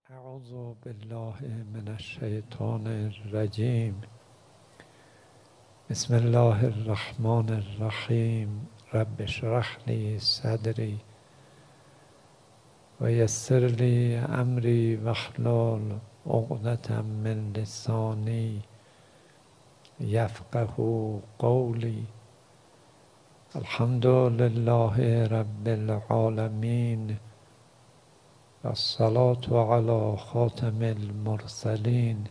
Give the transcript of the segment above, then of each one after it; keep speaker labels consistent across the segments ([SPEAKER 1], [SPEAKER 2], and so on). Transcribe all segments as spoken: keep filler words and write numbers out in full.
[SPEAKER 1] اعوذ بالله من الشیطان الرجیم. بسم الله الرحمن الرحیم. رب اشرح لی صدری و یسر لی امری واحلل عقدة من لسانی یفقهوا قولی. الحمد لله رب العالمین و الصلاة علی خاتم المرسلین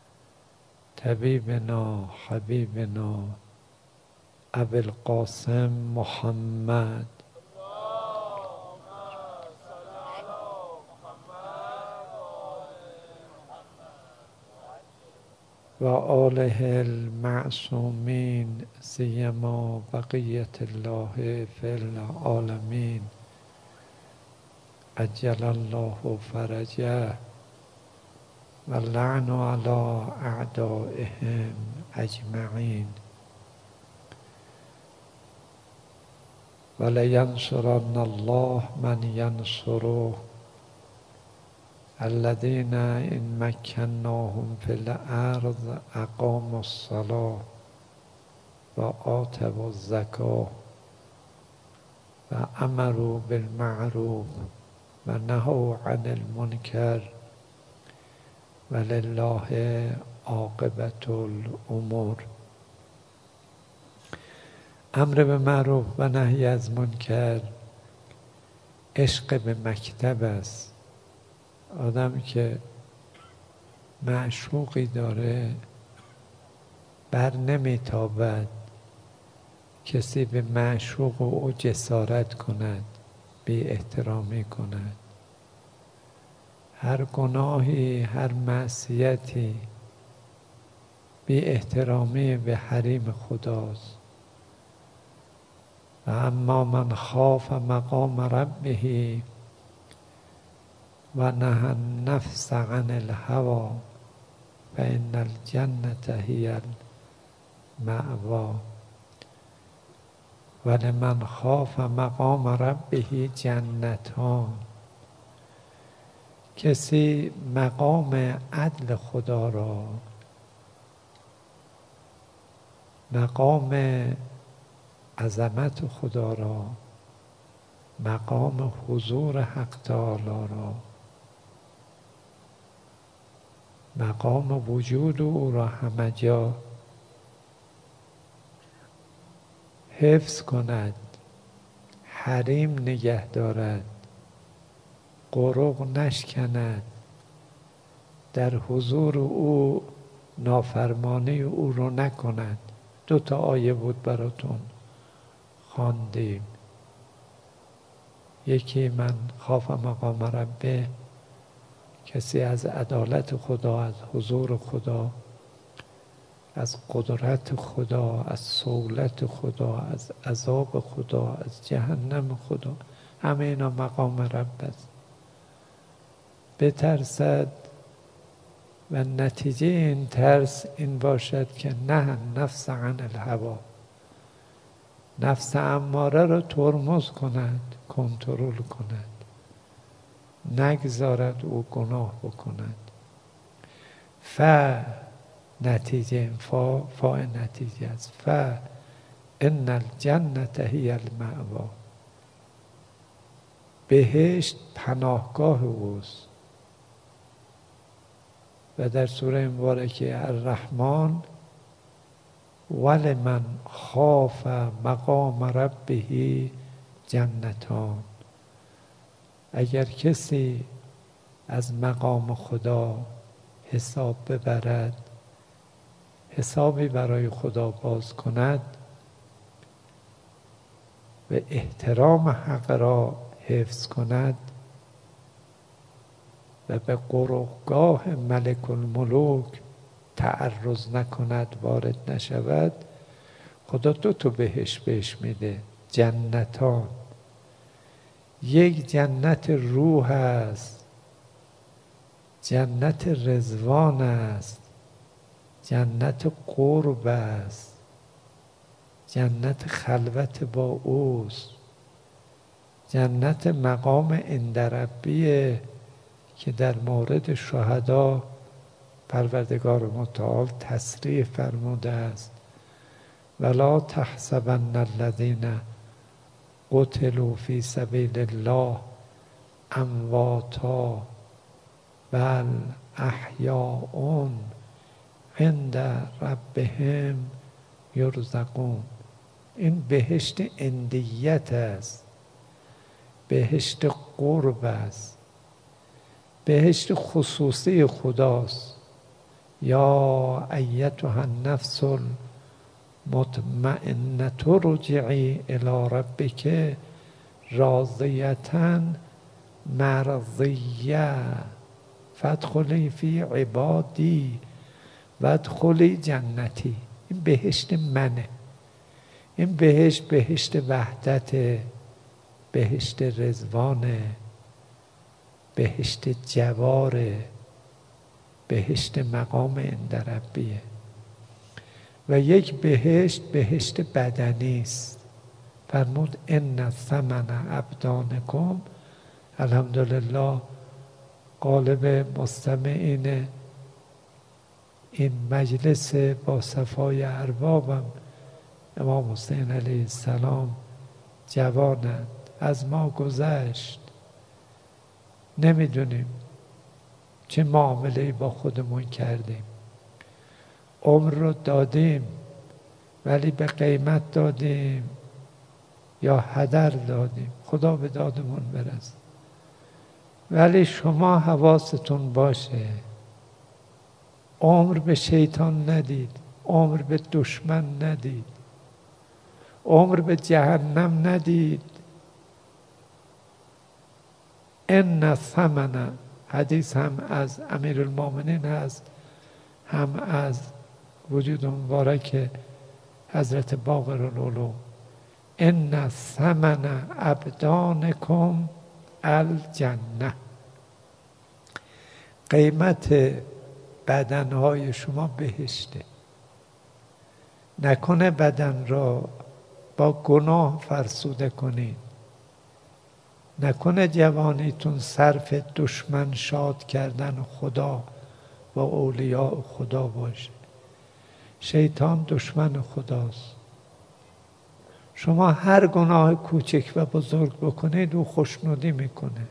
[SPEAKER 1] طبیبنا حبیبنا ابی القاسم محمد و آله المعصومین سیما بقیة الله فی العالمین عجل الله فرجه و اللعن علی اعدائهم اجمعین و لینصرن الله من ینصره الذین ان مکناهم فی الارض اقاموا الصلاة و آتوا الزکاة و امروا بالمعروف و نهوا عن المنکر ولله عاقبة الامور. امر به معروف و نهی از منکر عشق به مکتب است. آدم که معشوقی داره بر نمیتابد کسی به معشوق او جسارت کند، بی احترامی کند. هر گناهی، هر معصیتی بی احترامی به حریم خداست. و اما من خاف مقام ربه و نهى النفس عن الهوى فإن الجنة هي المأوى و لمن خاف مقام ربه جنتان. کسی مقام عدل خدا را، مقام عظمت خدا را، مقام حضور حق تعالی را، مقام وجود او را همه جا حفظ کند، حریم نگه دارد، قرق نشکند، در حضور او نافرمانی او رو نکند. دو تا آیه بود براتون خواندیم. یکی من خاف مقام ربه، کسی از عدالت خدا، از حضور خدا، از قدرت خدا، از صولت خدا، از عذاب خدا، از جهنم خدا، همه اینا مقام رب است. بترسد و نتیجه این ترس این باشد که نه نفس عن الهوی، نفس اماره را ترمز کند، کنترل کند، نگذارد او گناه بکند. ف نتیجه فا فا نتیجه است. ف ان الجنة هی المأوی، بهشت پناهگاه اوست. و در سوره مبارکه الرحمن ولمن خاف مقام ربه جنتان. اگر کسی از مقام خدا حساب ببرد، حسابی برای خدا باز کند و احترام حق را حفظ کند و به قرقگاه ملک الملوک تعرض نکند، وارد نشود، خدا دو تا بهش بهش میده، جنتان. یک جنت روح است، جنت رضوان است، جنت قرب است، جنت خلوت با اوست، جنت مقام عند ربیه که در مورد شهدا پروردگار متعال تصریح فرموده است ولا تحسبن الذین قتلوا فی سبیل الله امواتا بل احیاء عند ربهم یرزقون. این بهشت اندیت است، بهشت قرب است، بهشت خصوصی خداست. یا ایتها النفس المطمئنة رجعی الی ربک راضیة مرضیة فادخلی فی عبادی وادخلی جنتی. این بهشت منه. این بهشت بهشت وحدت، بهشت رضوانه، بهشت جواره، بهشت مقام عند ربیه. و یک بهشت بهشت بدنی است. فرمود ان ثمن ابدانکم. الحمدلله غالب مستمعین این مجلس با صفای اربابم امام حسین علیه السلام جوانند، از ما گذشت، نمیدونیم چه معامله‌ای با خودمون کردیم. عمر رو دادیم ولی به قیمت دادیم یا هدر دادیم، خدا به دادمون برسه. ولی شما حواستون باشه عمر به شیطان ندید، عمر به دشمن ندید، عمر به جهنم ندید. ان ثمن، حدیث هم از امیرالمومنین هست هم از وجود مبارک حضرت باقرالعلوم. ان ثمن ابدانکم الجنه. قیمت بدنهای شما بهشته. نکنه بدن را با گناه فرسوده کنید، نکنه جوانیتون صرف دشمن شاد کردن خدا و اولیاء خدا باشه. شیطان دشمن خداست. شما هر گناه کوچک و بزرگ بکنید او خوشنودی میکنه.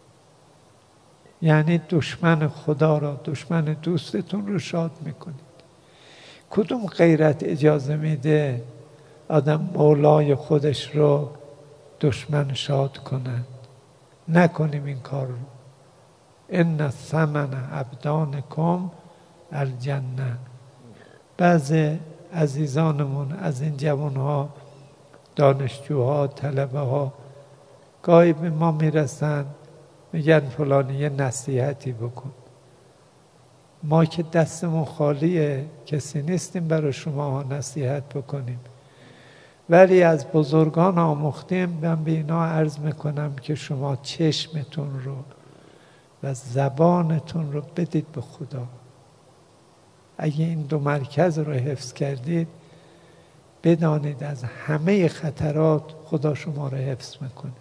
[SPEAKER 1] یعنی دشمن خدا را، دشمن دوستتون رو شاد میکنید. کدوم غیرت اجازه میده آدم مولای خودش رو دشمن شاد کنند؟ نکنیم این کار رو. ان ثمن ابدانکم الجنه. بعضی عزیزانمون از این جوانها، دانشجوها، طلبه ها گاهی به ما میرسن میگن فلانی یه نصیحتی بکن. ما که دستمون خالیه، کسی نیستیم برای شما نصیحت بکنیم، ولی از بزرگان آموختیم. من به اینا عرض میکنم که شما چشمتون رو و زبانتون رو بدید به خدا. اگه این دو مرکز رو حفظ کردید بدانید از همه خطرات خدا شما رو حفظ میکنه.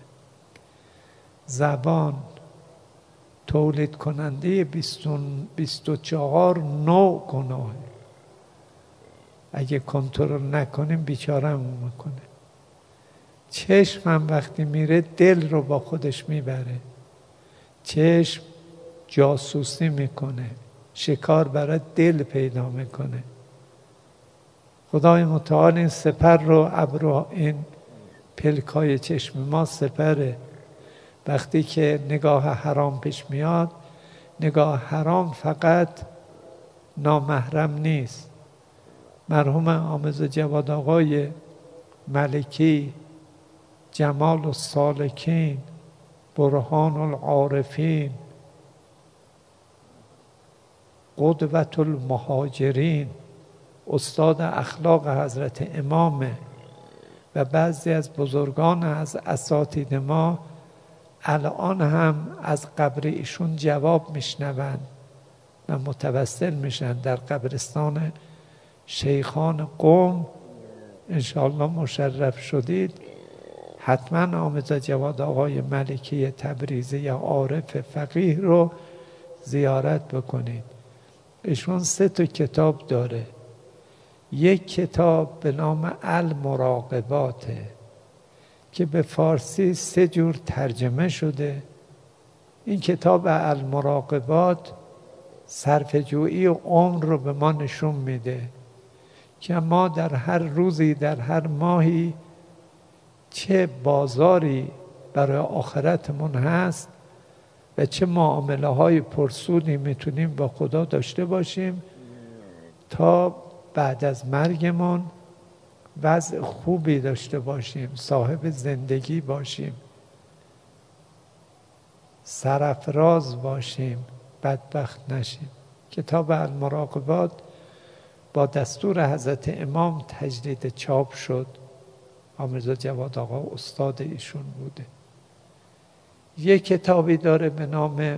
[SPEAKER 1] زبان تولید کننده بیست و چهار نوع گناه. اگه کنترل نکنیم بیچاره‌مون میکنه. چشم هم وقتی میره دل رو با خودش میبره. چشم جاسوسی میکنه، شکار برای دل پیدا میکنه. خدای متعال این سپر رو، ابرو، این پلکای چشم ما سپره. وقتی که نگاه حرام پیش میاد، نگاه حرام فقط نامحرم نیست. مرحوم حامد جواد آقای ملکی، جمال السالکین، برهان العارفین، قدوة المهاجرین، استاد اخلاق حضرت امامه و بعضی از بزرگان از اساتید ما الان هم از قبر ایشون جواب میشنوند و متوسل میشن در قبرستان شیخان قم. انشاءالله مشرف شدید، حتما آموزه جواد آقای ملکی تبریزی عارف فقیه رو زیارت بکنید. ایشون سه تا کتاب داره. یک کتاب به نام المراقباته که به فارسی سه جور ترجمه شده. این کتاب المراقبات صرفه‌جویی عمر رو به ما نشون میده که ما در هر روزی، در هر ماهی چه بازاری برای آخرتمون هست و چه معامله های پرسودی میتونیم با خدا داشته باشیم تا بعد از مرگمون وضع خوبی داشته باشیم، صاحب زندگی باشیم، سرافراز باشیم، بدبخت نشیم. کتاب المراقبات با دستور حضرت امام تجدید چاپ شد. آمرزا جواد آقا استاد ایشون بوده. یک کتابی داره به نام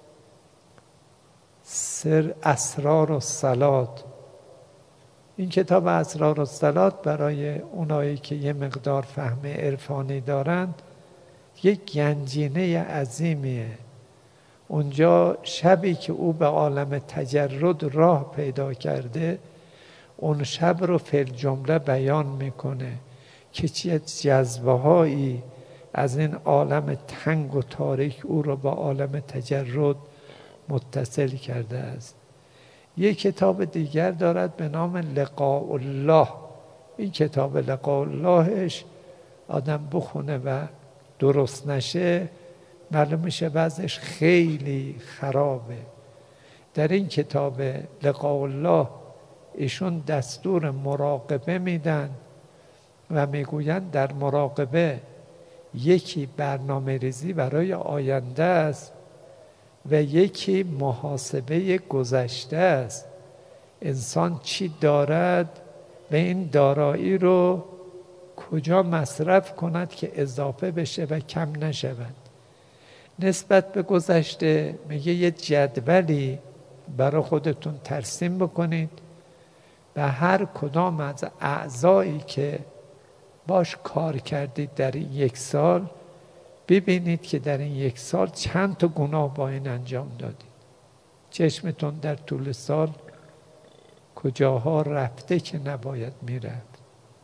[SPEAKER 1] سر اسرار الصلات. این کتاب اسرار الصلات برای اونایی که یه مقدار فهم عرفانی دارند یک گنجینه عظیمیه. اونجا شبی که او به عالم تجرد راه پیدا کرده، اون شب رو فی الجمله بیان میکنه که چه جذبه هایی از این عالم تنگ و تاریک او رو با عالم تجرد متصل کرده است. یک کتاب دیگر دارد به نام لقاء الله. این کتاب لقاء اللهش آدم بخونه و درست نشه معلوم میشه وضعش خیلی خرابه. در این کتاب لقاء الله ایشون دستور مراقبه میدن و میگویند در مراقبه یکی برنامه ریزی برای آینده است و یکی محاسبه گذشته است. انسان چی دارد و این دارایی رو کجا مصرف کند که اضافه بشه و کم نشود. نسبت به گذشته میگه یه جدولی برای خودتون ترسیم بکنید و هر کدام از اعضایی که باش کار کردید در این یک سال ببینید که در این یک سال چند تا گناه با این انجام دادید. چشمتون در طول سال کجاها رفته که نباید میرفت.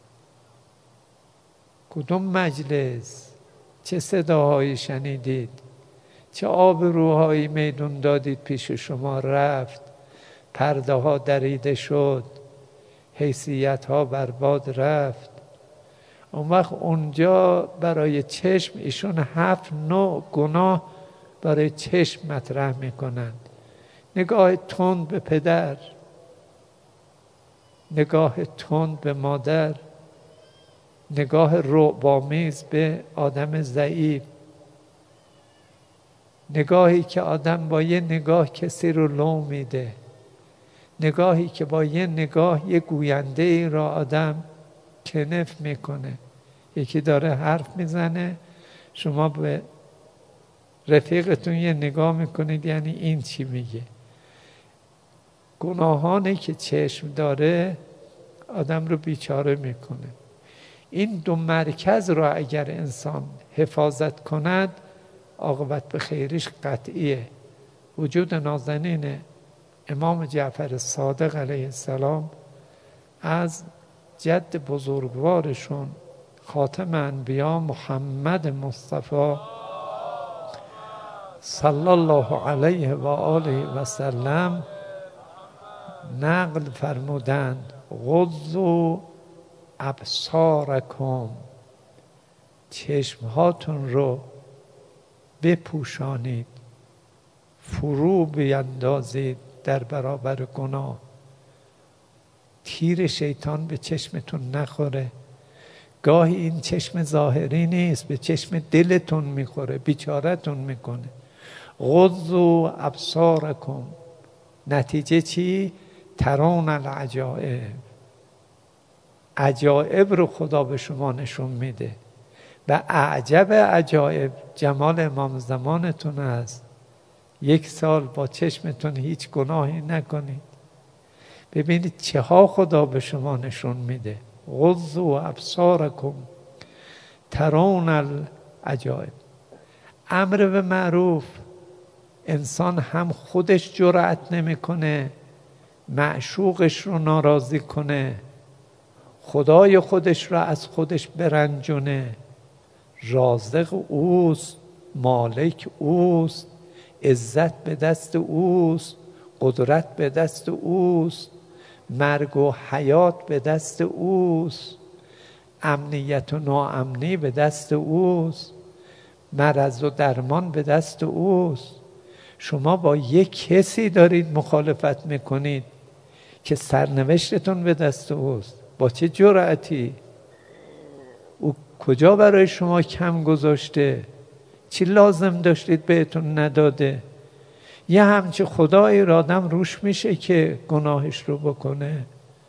[SPEAKER 1] کدوم مجلس چه صداهایی شنیدید، چه آبروهایی میدون دادید پیش شما رفت، پرده ها دریده شد، حیثیت ها برباد رفت. اون وقت اونجا برای چشم ایشون هفت نوع گناه برای چشم مطرح میکنند. نگاه تند به پدر، نگاه تند به مادر، نگاه رعب‌آمیز به آدم ضعیف، نگاهی که آدم با یه نگاه کسی رو لو میده، نگاهی که با یه نگاه یه گوینده ای را آدم کنف میکنه. یکی داره حرف میزنه، شما به رفیقتون یه نگاه میکنید یعنی این چی میگه. گناهانی که چشم داره آدم رو بیچاره میکنه. این دو مرکز را اگر انسان حفاظت کند عاقبت به خیرش قطعیه. وجود نازنین امام جعفر صادق علیه السلام از جد بزرگوارشون خاتم انبیا محمد مصطفی صلی الله علیه و آله و سلم نقل فرمودند غضوا ابصارکم، چشمهاتون رو بپوشانید، فرو بیندازید در برابر گناه. تیر شیطان به چشمتون نخوره. گاهی این چشم ظاهری نیست، به چشم دلتون میخوره، بیچارتون میکنه. غضوا ابصارکم، نتیجه چی؟ ترون العجائب، عجائب رو خدا به شما نشون میده و اعجب عجائب جمال امام زمانتون است. یک سال با چشمتون هیچ گناهی نکنید، ببینید چه ها خدا به شما نشون میده. غضوا ابصارکم ترون العجائب. امر به معروف انسان هم خودش جرأت نمیکنه معشوقش رو ناراضی کنه، خدای خودش رو از خودش برنجونه. رازق اوست، مالک اوست، عزت به دست اوست، قدرت به دست اوست، مرگ و حیات به دست اوست، امنیت و ناامنی به دست اوست، مرض و درمان به دست اوست. شما با یک کسی دارید مخالفت میکنید که سرنوشتتون به دست اوست. با چه جرأتی؟ او کجا برای شما کم گذاشته؟ چی لازم داشتید بهتون نداده؟ یه همچه خدایی را آدم روش میشه که گناهش رو بکنه.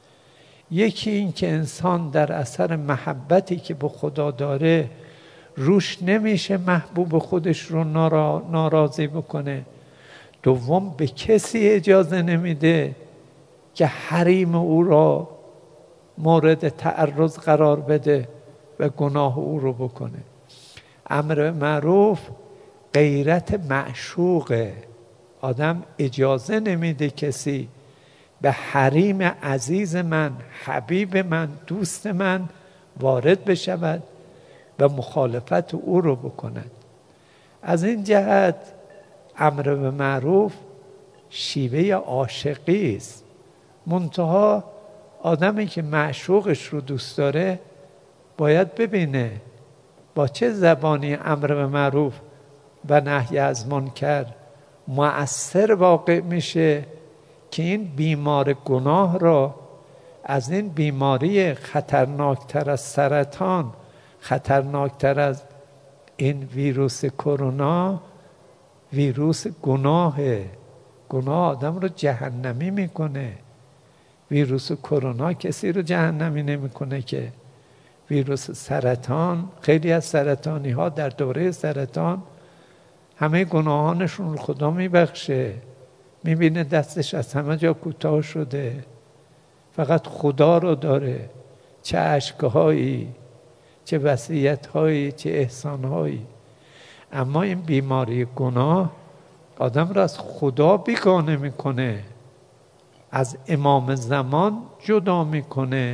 [SPEAKER 1] یکی این که انسان در اثر محبتی که به خدا داره روش نمیشه محبوب خودش رو نارا ناراضی بکنه. دوم به کسی اجازه نمیده که حریم او را مورد تعرض قرار بده و گناه او رو بکنه. امر معروف غیرت معشوقه. آدم اجازه نمیده کسی به حریم عزیز من، حبیب من، دوست من وارد بشود و مخالفت او رو بکند. از این جهت امر به معروف شیوه عاشقی است. منتها آدمی که معشوقش رو دوست داره باید ببینه با چه زبانی امر به معروف و نهی از منکر مؤثر واقع میشه که این بیمار گناه را از این بیماری خطرناکتر از سرطان، خطرناکتر از این ویروس کرونا، ویروس گناهه. گناه آدم رو جهنمی میکنه. ویروس کرونا کسی رو جهنمی نمیکنه که. ویروس سرطان، خیلی از سرطانی ها در دوره سرطان همه گناهانشون رو خدا میبخشه، میبینه دستش از همه جا کوتاه شده، فقط خدا رو داره. چه اشکهایی، چه وصیت‌هایی، چه احسان‌هایی. اما این بیماری گناه آدم را از خدا بیگانه میکنه، از امام زمان جدا میکنه.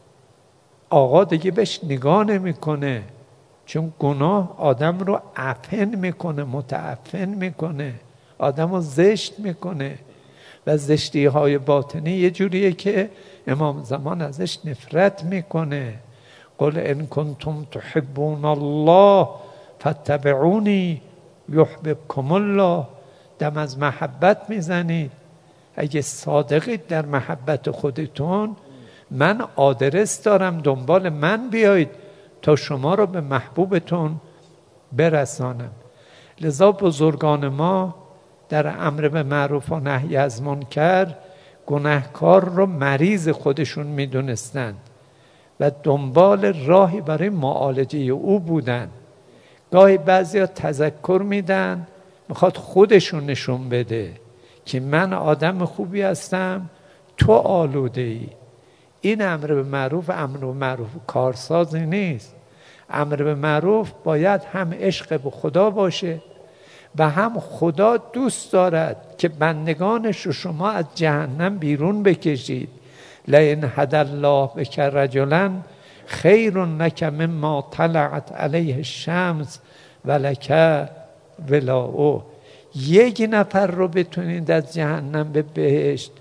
[SPEAKER 1] آقا دیگه بهش نگاه نمیکنه، چون گناه آدم رو عفن میکنه، متعفن میکنه، آدم رو زشت میکنه و زشتی های باطنی یه جوریه که امام زمان ازش نفرت میکنه. قل ان کنتم تحبون الله فاتبعونی یحببکم الله. دم از محبت میزنید. اگه صادقید در محبت خودتون، من آدرس دارم، دنبال من بیایید تا شما رو به محبوبتون برسانم. لذا بزرگان ما در امر به معروف و نهی از منکر گناهکار رو مریض خودشون میدونستند و دنبال راهی برای معالجه او بودن. گاهی بعضیا تذکر میدن، میخواد خودشون نشون بده که من آدم خوبی هستم، تو آلوده ای. این امر به معروف امر به معروف کارسازی نیست. امر به معروف باید هم عشق به خدا باشه و هم خدا دوست دارد که بندگانش رو شما از جهنم بیرون بکشید. لئن هدی الله بک رجلا خیر لک مما طلعت علیه الشمس ولک ولاؤه. یک نفر رو بتونید از جهنم به بهشت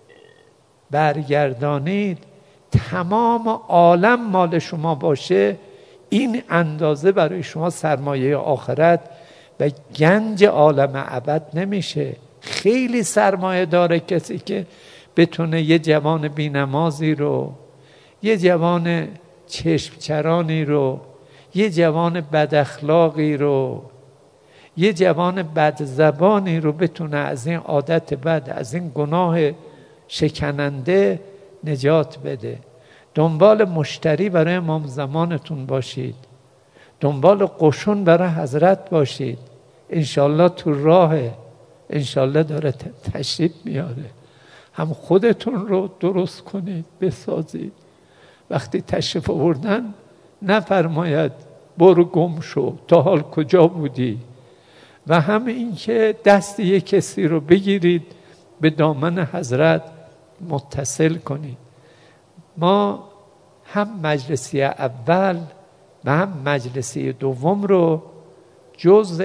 [SPEAKER 1] برگردانید، تمام عالم مال شما باشه، این اندازه برای شما سرمایه آخرت و گنج عالم ابد نمیشه. خیلی سرمایه داره کسی که بتونه یه جوان بی‌نمازی رو، یه جوان چشمچرانی رو، یه جوان بد اخلاقی رو، یه جوان بد زبانی رو بتونه از این عادت بد، از این گناه شکننده نجات بده. دنبال مشتری برای امام زمانتون باشید، دنبال قشون برای حضرت باشید. انشالله تو راهه، انشالله داره تشریف میاره. هم خودتون رو درست کنید، بسازید. وقتی تشریف آوردن نفرماید برو گم شو، تا حال کجا بودی؟ و هم این که دست یک کسی رو بگیرید به دامن حضرت متصل کنید. ما هم مجلسی اول و هم مجلسی دوم رو جزء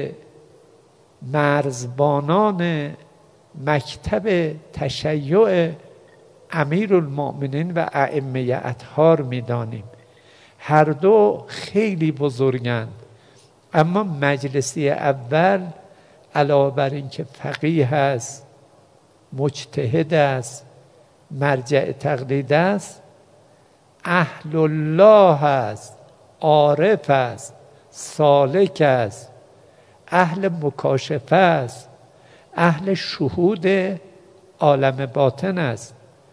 [SPEAKER 1] مرزبانان مکتب تشیع امیرالمؤمنین و ائمه اطهار می‌دانیم. هر دو خیلی بزرگند، اما مجلسی اول علاوه بر این که فقیه است، مجتهد است، مرجع تقلید است، اهل الله است، عارف است، سالک است، اهل مکاشفه است، اهل شهود عالم باطن است.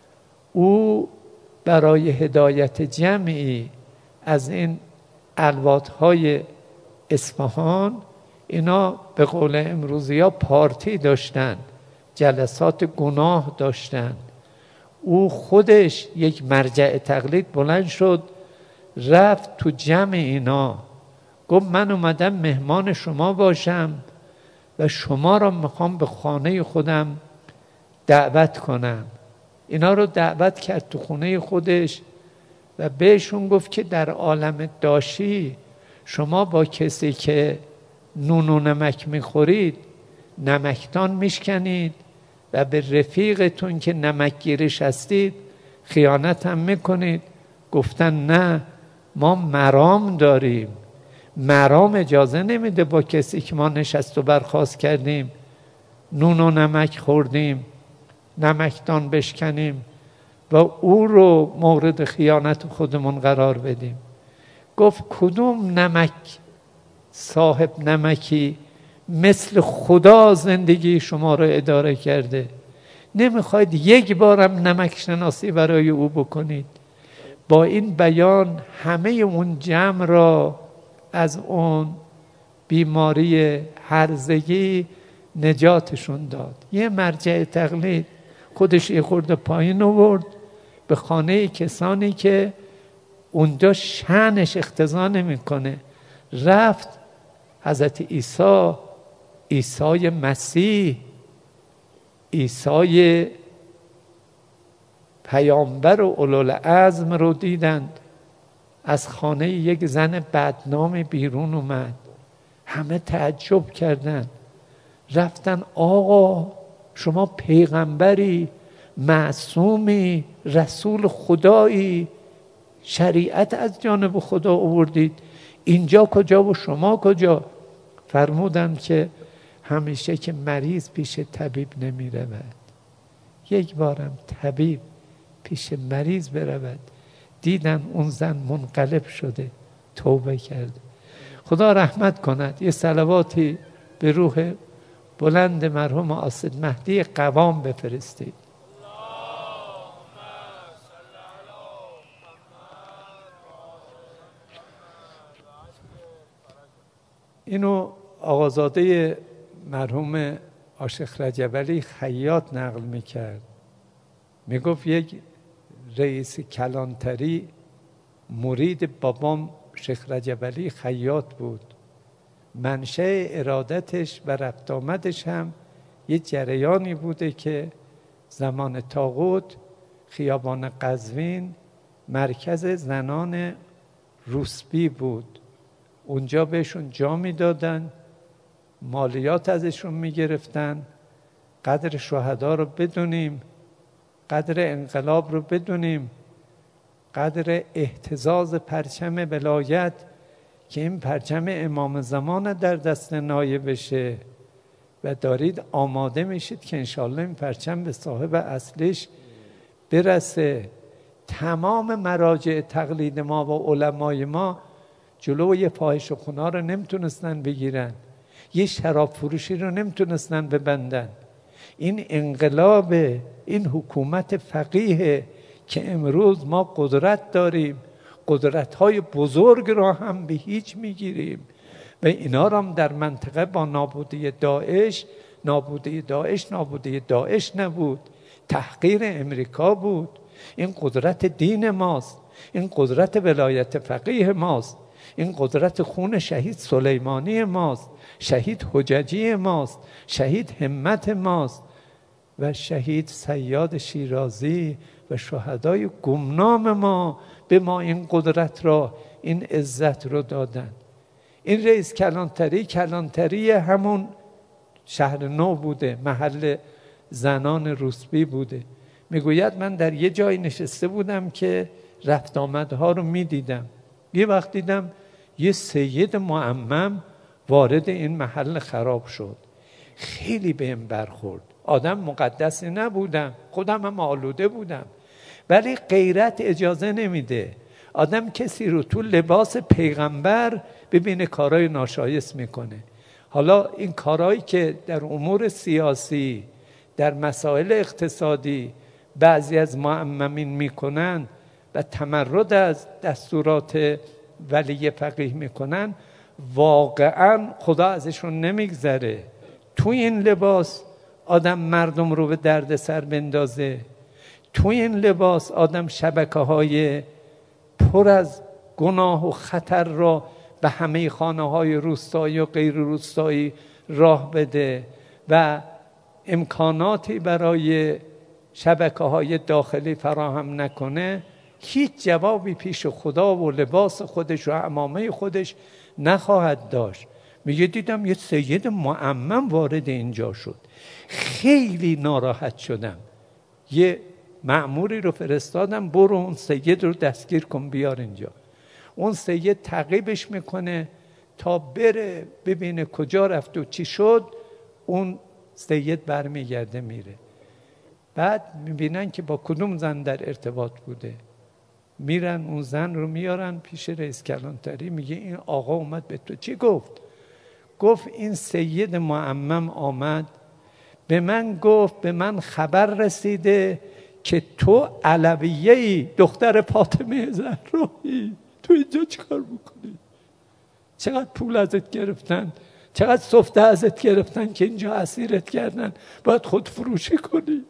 [SPEAKER 1] او برای هدایت جمعی از این الوادهای اصفهان، اینا به قول امروزی ها پارتی داشتن، جلسات گناه داشتن. او خودش یک مرجع تقلید بلند شد، رفت تو جمع اینا، گفت من اومدم مهمان شما باشم و شما را میخوام به خانه خودم دعوت کنم. اینا رو دعوت کرد تو خونه خودش و بهشون گفت که در عالم داشی شما با کسی که نون و نمک میخورید نمکتان میشکنید و به رفیقتون که نمکگیرش هستید خیانت هم میکنید. گفتن نه، ما مرام داریم، مرام اجازه نمیده با کسی که ما نشست و برخاست کردیم نون و نمک خوردیم نمکدان بشکنیم و او رو مورد خیانت خودمون قرار بدیم. گفت کدوم نمک صاحب نمکی مثل خدا زندگی شما رو اداره کرده، نمیخواید یک بارم نمک شناسی برای او بکنید؟ با این بیان همه اون جمع را از اون بیماری هرزگی نجاتشون داد. یه مرجع تقلید خودش یه خورده پایین آورد به خانه کسانی که اونجا شأنش اقتضا نمیکنه. رفت حضرت عیسی، عیسی مسیح، عیسی پیامبر و اولوالعزم رو دیدند. از خانه یک زن بدنام بیرون اومد، همه تعجب کردند. رفتن آقا شما پیغمبری، معصومی، رسول خدایی، شریعت از جانب خدا آوردید، اینجا کجا و شما کجا؟ فرمودند که همیشه که مریض پیش طبیب نمی رود، یک بارم طبیب پیش مریض برود. دیدن اون زن منقلب شده، توبه کرده. خدا رحمت کند. یه صلواتی به روح بلند مرحوم آصد مهدی قوام بفرستید. اینو آقازاده مرحوم عاشق رجب علی خیاط نقل میکرد. میگفت یک رئیس کلانتری مرید بابام شیخ رجب علی خیاط بود. منشأ ارادتش و رفت آمدش هم یه جریانی بوده که زمان طاغوت خیابان قزوین مرکز زنان روسبی بود. اونجا بهشون جا میدادن، مالیات ازشون میگرفتن. قدر شهدا رو بدونیم، قدر انقلاب رو بدونیم، قدر اهتزاز پرچم ولایت که این پرچم امام زمان در دست نایب بشه و دارید آماده میشید که انشالله این پرچم به صاحب اصلش برسه. تمام مراجع تقلید ما و علمای ما جلوی فاحشه خونه‌ها رو نمیتونستن بگیرن، یه شراب فروشی رو نمیتونستن ببندن. این انقلاب، این حکومت فقیه که امروز ما قدرت داریم، قدرت‌های بزرگ را هم به هیچ میگیریم و اینا را هم در منطقه با نابودی داعش، نابودی داعش نابودی داعش نبود، تحقیر امریکا بود. این قدرت دین ماست، این قدرت ولایت فقیه ماست. این قدرت خون شهید سلیمانی ماست، شهید حججی ماست، شهید همت ماست و شهید صیاد شیرازی و شهدای گمنام ما به ما این قدرت را، این عزت رو دادن. این رئیس کلانتری کلانتری همون شهر نو بوده، محل زنان روسبی بوده. میگوید من در یه جای نشسته بودم که رفت آمدها رو میدیدم. یه وقت دیدم یه سید معمم وارد این محل خراب شد. خیلی بهم برخورد. آدم مقدسی نبودم، خودم هم آلوده بودم، ولی غیرت اجازه نمیده آدم کسی رو تو لباس پیغمبر ببینه کارهای ناشایست میکنه. حالا این کارهایی که در امور سیاسی، در مسائل اقتصادی بعضی از معممین میکنن و تمرد از دستورات ولی فقیه میکنن، واقعا خدا ازشون نمیگذره. تو این لباس آدم مردم رو به درد سر بندازه، تو این لباس آدم شبکه های پر از گناه و خطر را به همه خانه های روستایی و غیر روستایی راه بده و امکاناتی برای شبکه های داخلی فراهم نکنه، هیچ جوابی پیش خدا و لباس خودش و عمامه خودش نخواهد داشت. میگه دیدم یه سید معمم وارد اینجا شد، خیلی ناراحت شدم. یه مأموری رو فرستادم برو اون سید رو دستگیر کن بیار اینجا. اون سید تعقیبش میکنه تا بره ببینه کجا رفت و چی شد. اون سید برمیگرده میره. بعد میبینن که با کدوم زن در ارتباط بوده. میرن اون زن رو میارن پیش رئیس کلانتری. میگه این آقا اومد به تو چی گفت؟ گفت این سید معمم آمد به من گفت به من خبر رسیده که تو علویه‌ای، دختر فاطمه زهرایی، تو اینجا چیکار میکنی؟ چقدر پول ازت گرفتن، چقدر سفته ازت گرفتن که اینجا اسیرت کردن، باید خود فروشی کنی.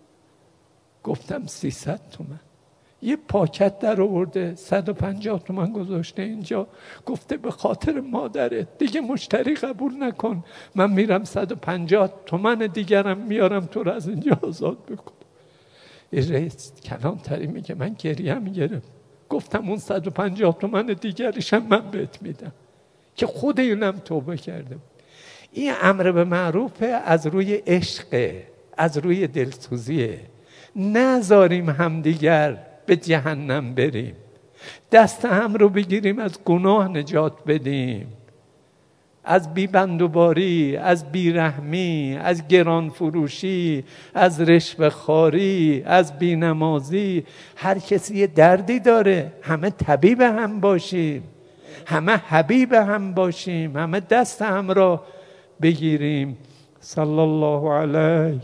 [SPEAKER 1] گفتم سیصد تومن. یه پاکت در آورده صد و پنجاه تومن گذاشته اینجا، گفته به خاطر مادرت دیگه مشتری قبول نکن، من میرم صد و پنجاه تومن دیگرم میارم تو رو از اینجا آزاد بکن. این رئیس کلانتری میگه من گریم گرفت. گفتم اون صد و پنجاه تومن دیگریشم من بهت میدم که خود اینم توبه کرده. این امر به معروف از روی عشق، از روی دلسوزیه. نذاریم همدیگر به جهنم بریم، دست هم رو بگیریم از گناه نجات بدیم، از بیبندوباری، از بیرحمی، از گران فروشی، از رشوه خواری، از بینمازی. هر کسی یه دردی داره، همه طبیب هم باشیم، همه حبیب هم باشیم، همه دست هم را بگیریم. صلی الله علیک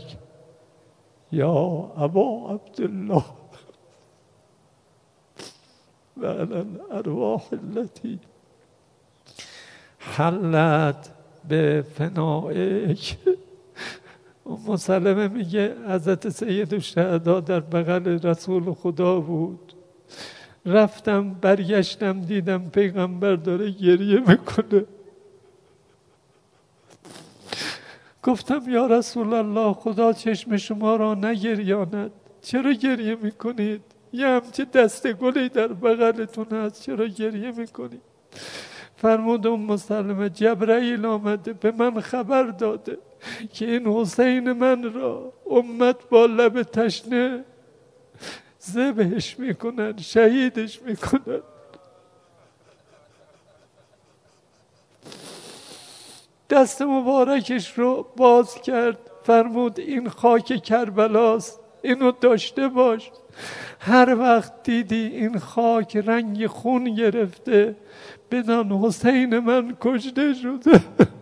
[SPEAKER 1] یا ابا عبدالله و علی الارواح التي حلت به فنائک. ام سلمه میگه حضرت سید الشهدا در بغل رسول خدا بود، رفتم برگشتم دیدم پیغمبر داره گریه میکنه. گفتم یا رسول الله خدا چشم شما را نگریاند، چرا گریه میکنید؟ یه همچه دست گلی در بغلتون هست، چرا گریه میکنید؟ فرمود ام سلمه جبرائیل آمده به من خبر داده که این حسین من را امت با لب تشنه ذبحش میکنن، شهیدش میکنن. دست مبارکش رو باز کرد، فرمود این خاک کربلاست، اینو داشته باش. هر وقت دیدی این خاک رنگ خون گرفته بدان حسین من کشته شده.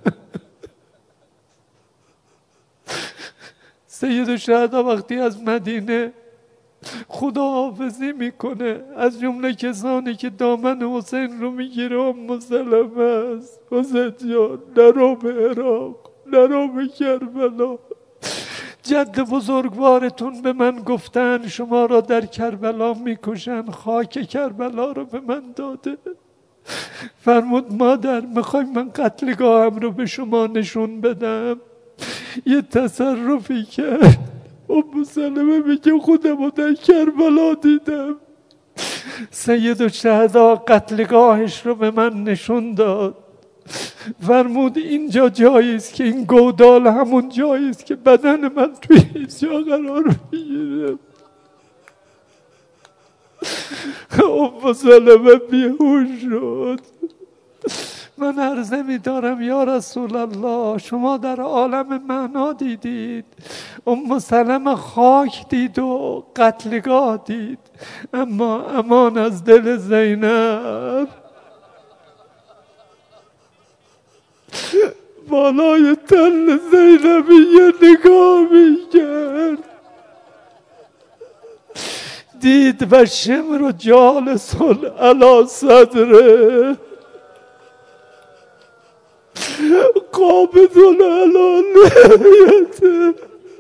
[SPEAKER 1] سید الشهدا وقتی از مدینه خداحافظی میکنه، از جمله کسانی که دامن حسین رو میگیره ام سلمه است. حسین جان نرو به عراق، نرو به کربلا. جد بزرگوارتون به من گفتن شما را در کربلا میکشن، خاک کربلا رو به من داده. فرمود مادر میخوای من قتلگاهم رو به شما نشون بدم؟ یه تصرفی کرد. ام سلمه میگه خودمو در کربلا دیدم، سید الشهدا قتلگاهش رو به من نشون داد. فرمود اینجا جایی است که این گودال همون جایی است که بدن من توی اینجا قرار میگیره. ام سلمه بیهوش شد. من عرضه می دارم یا رسول الله شما در عالم معنا دیدید، ام سلمه خاک دید و قتلگاه دید، اما امان از دل زینب. بالای تل زینبی یه نگاه می کرد، دید و شمر و جالس علی صدره قابض علی لحیته،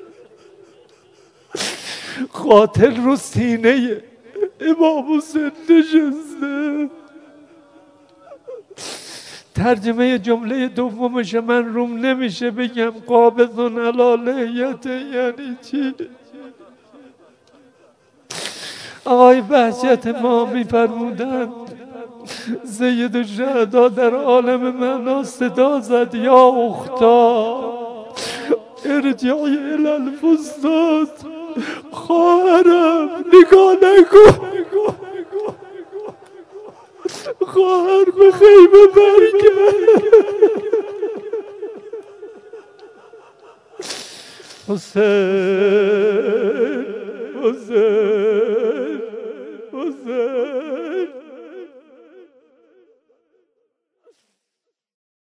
[SPEAKER 1] قاتل رو سینه امام حسین نشسته. ترجمه جمله دومش من روم نمیشه بگم قابض علی لحیته یعنی چی. آقای بهجت ما میفرمودند سید الشهدا در عالم معنا صدا زد یا اختا ارجعی الی الفستاد. خواهرم نگاه نکن، خواهر به خیمه برگرد. حسین حسین